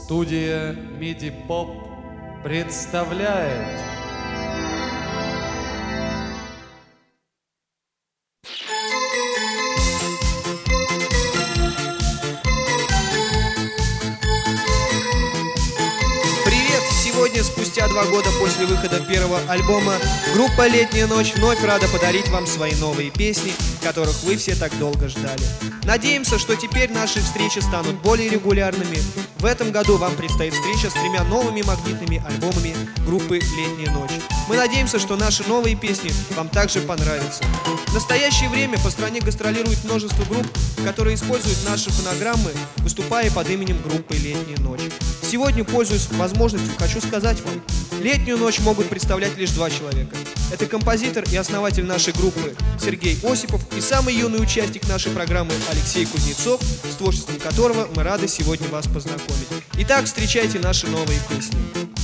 Студия MIDI Pop представляет. Привет! Сегодня, спустя 2 года после выхода первого альбома, группа «Летняя ночь» вновь рада подарить вам свои новые песни, которых вы все так долго ждали. Надеемся, что теперь наши встречи станут более регулярными. В этом году вам предстоит встреча с 3 новыми магнитными альбомами группы «Летняя ночь». Мы надеемся, что наши новые песни вам также понравятся. В настоящее время по стране гастролирует множество групп, которые используют наши фонограммы, выступая под именем группы «Летняя ночь». Сегодня, пользуясь возможностью, хочу сказать вам, «Летнюю ночь» могут представлять лишь 2 человека. Это композитор и основатель нашей группы Сергей Осипов и самый юный участник нашей программы Алексей Кузнецов, с творчеством которого мы рады сегодня вас познакомить. Итак, встречайте наши новые песни.